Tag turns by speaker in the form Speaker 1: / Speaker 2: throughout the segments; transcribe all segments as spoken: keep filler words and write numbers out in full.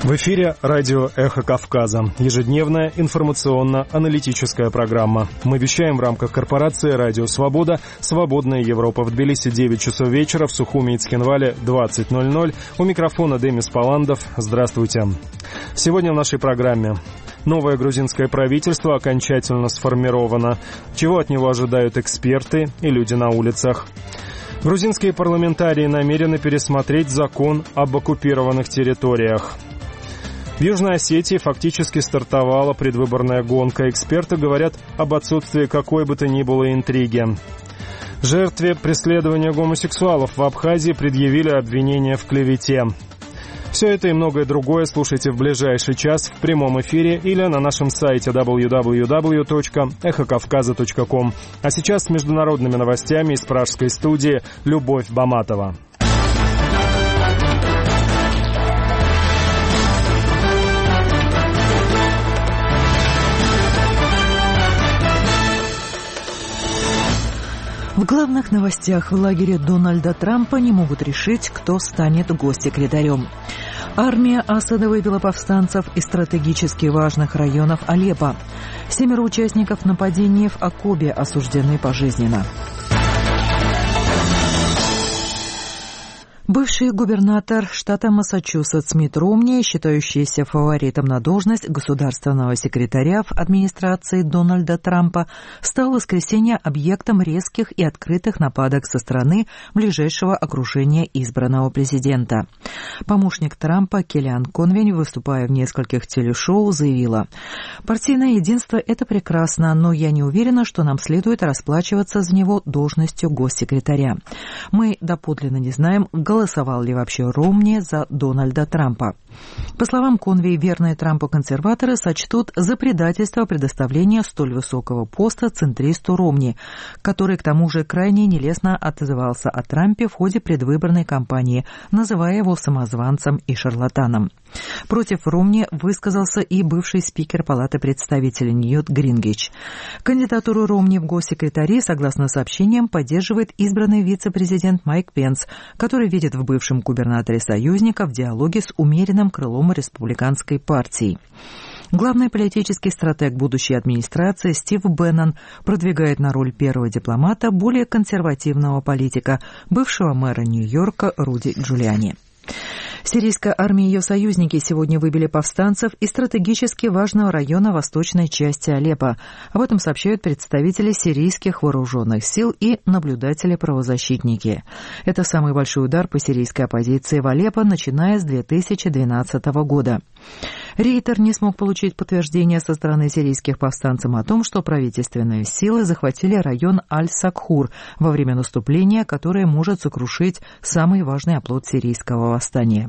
Speaker 1: В эфире радио «Эхо Кавказа». Ежедневная информационно-аналитическая программа. Мы вещаем в рамках корпорации «Радио Свобода». «Свободная Европа». В Тбилиси девять часов вечера, в Сухуми и Цхинвале двадцать ноль ноль. У микрофона Демис Паландов. Здравствуйте. Сегодня в нашей программе. Новое грузинское правительство окончательно сформировано. Чего от него ожидают эксперты и люди на улицах? Грузинские парламентарии намерены пересмотреть закон об оккупированных территориях. В Южной Осетии фактически стартовала предвыборная гонка. Эксперты говорят об отсутствии какой бы то ни было интриги. Жертве преследования гомосексуалов в Абхазии предъявили обвинение в клевете. Все это и многое другое слушайте в ближайший час в прямом эфире или на нашем сайте дабл ю дабл ю дабл ю точка эхо кавказа точка ком. А сейчас с международными новостями из пражской студии Любовь Баматова.
Speaker 2: В главных новостях: в лагере Дональда Трампа не могут решить, кто станет госсекретарем. Армия Асада вывела повстанцев из стратегически важных районов Алеппо. Семеро участников нападений в Акобе осуждены пожизненно. Бывший губернатор штата Массачусетс Митт Ромни, считающийся фаворитом на должность государственного секретаря в администрации Дональда Трампа, стал в воскресенье объектом резких и открытых нападок со стороны ближайшего окружения избранного президента. Помощник Трампа Келлиан Конвей, выступая в нескольких телешоу, заявила: «Партийное единство – это прекрасно, но я не уверена, что нам следует расплачиваться за него должностью госсекретаря. Мы доподлинно не знаем, голосовал ли вообще Ромни за Дональда Трампа». По словам Конвей, верные Трампу консерваторы сочтут за предательство предоставления столь высокого поста центристу Ромни, который к тому же крайне нелестно отзывался о Трампе в ходе предвыборной кампании, называя его самозванцем и шарлатаном. Против Ромни высказался и бывший спикер Палаты представителей Ньют Гингрич. Кандидатуру Ромни в госсекретари, согласно сообщениям, поддерживает избранный вице-президент Майк Пенс, который видит в бывшем губернаторе союзника в диалоге с умеренным крылом республиканской партии. Главный политический стратег будущей администрации Стив Беннон продвигает на роль первого дипломата более консервативного политика, бывшего мэра Нью-Йорка Руди Джулиани. Сирийская армия и ее союзники сегодня выбили повстанцев из стратегически важного района восточной части Алеппо. Об этом сообщают представители сирийских вооруженных сил и наблюдатели-правозащитники. Это самый большой удар по сирийской оппозиции в Алеппо, начиная с две тысячи двенадцатого года. Рейтер не смог получить подтверждение со стороны сирийских повстанцев о том, что правительственные силы захватили район Аль-Сакхур во время наступления, которое может сокрушить самый важный оплот сирийского восстания.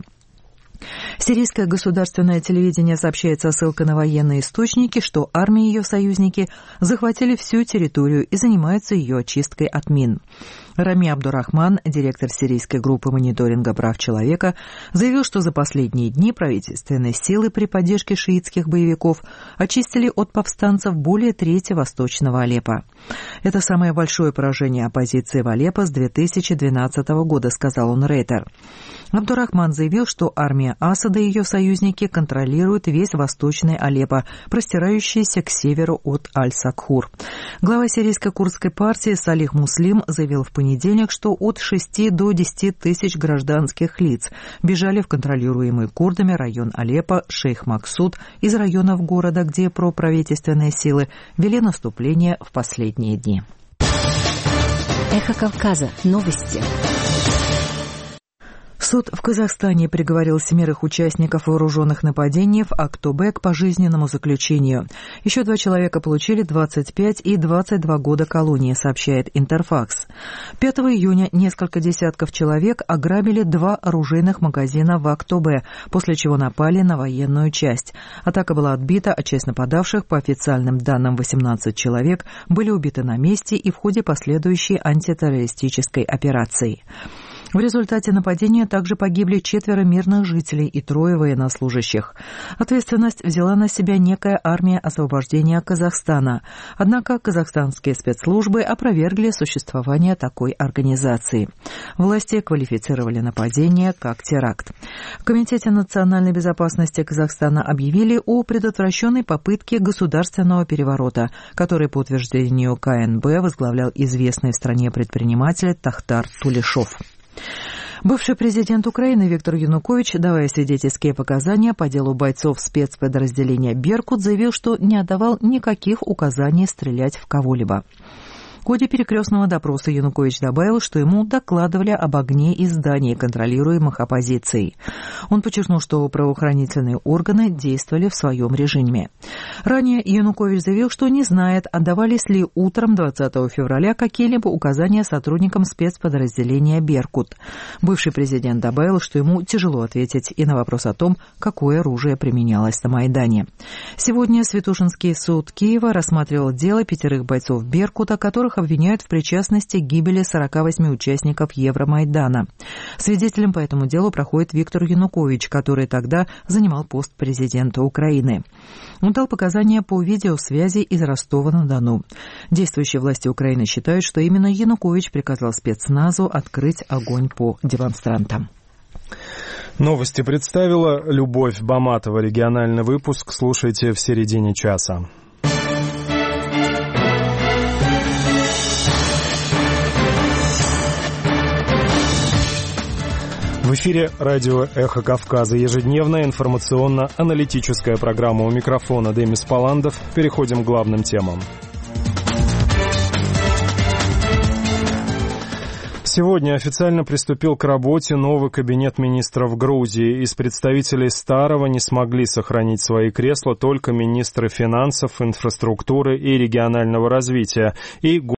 Speaker 2: Сирийское государственное телевидение сообщает со ссылкой на военные источники, что армия и ее союзники захватили всю территорию и занимаются ее очисткой от мин. Рами Абдурахман, директор сирийской группы мониторинга прав человека, заявил, что за последние дни правительственные силы при поддержке шиитских боевиков очистили от повстанцев более трети восточного Алеппо. Это самое большое поражение оппозиции в Алеппо с две тысячи двенадцатого года, сказал он Рейтер. Абдурахман заявил, что армия Асада и ее союзники контролируют весь восточный Алеппо, простирающийся к северу от Аль-Сакхур. Глава сирийской курдской партии Салих Муслим заявил в понедельник, что от шести до десяти тысяч гражданских лиц бежали в контролируемый курдами район Алеппо, Шейх Максуд, из районов города, где проправительственные силы вели наступление в последние дни.
Speaker 3: Эхо Кавказа. Новости.
Speaker 2: Суд в Казахстане приговорил семерых участников вооруженных нападений в Актобе к пожизненному заключению. Еще два человека получили двадцать пять и двадцать два года колонии, сообщает Интерфакс. пятого июня несколько десятков человек ограбили два оружейных магазина в Актобе, после чего напали на военную часть. Атака была отбита, а часть нападавших, по официальным данным восемнадцать человек, были убиты на месте и в ходе последующей антитеррористической операции. В результате нападения также погибли четверо мирных жителей и трое военнослужащих. Ответственность взяла на себя некая армия освобождения Казахстана. Однако казахстанские спецслужбы опровергли существование такой организации. Власти квалифицировали нападение как теракт. В Комитете национальной безопасности Казахстана объявили о предотвращенной попытке государственного переворота, который, по утверждению ка эн бэ, возглавлял известный в стране предприниматель Тахтар Тулешов. Бывший президент Украины Виктор Янукович, давая свидетельские показания по делу бойцов спецподразделения «Беркут», заявил, что не отдавал никаких указаний стрелять в кого-либо. В ходе перекрестного допроса Янукович добавил, что ему докладывали об огне из зданий, контролируемых оппозицией. Он подчеркнул, что правоохранительные органы действовали в своем режиме. Ранее Янукович заявил, что не знает, отдавались ли утром двадцатого февраля какие-либо указания сотрудникам спецподразделения «Беркут». Бывший президент добавил, что ему тяжело ответить и на вопрос о том, какое оружие применялось на Майдане. Сегодня Святошинский суд Киева рассматривал дело пятерых бойцов «Беркута», которых обвиняют в причастности к гибели сорока восьми участников Евромайдана. Свидетелем по этому делу проходит Виктор Янукович, который тогда занимал пост президента Украины. Он дал показания по видеосвязи из Ростова-на-Дону. Действующие власти Украины считают, что именно Янукович приказал спецназу открыть огонь по демонстрантам.
Speaker 1: Новости представила Любовь Баматова. Региональный выпуск слушайте в середине часа. В эфире радио «Эхо Кавказа». Ежедневная информационно-аналитическая программа. У микрофона Демис Паландов. Переходим к главным темам. Сегодня официально приступил к работе новый кабинет министров Грузии. Из представителей старого не смогли сохранить свои кресла только министры финансов, инфраструктуры и регионального развития и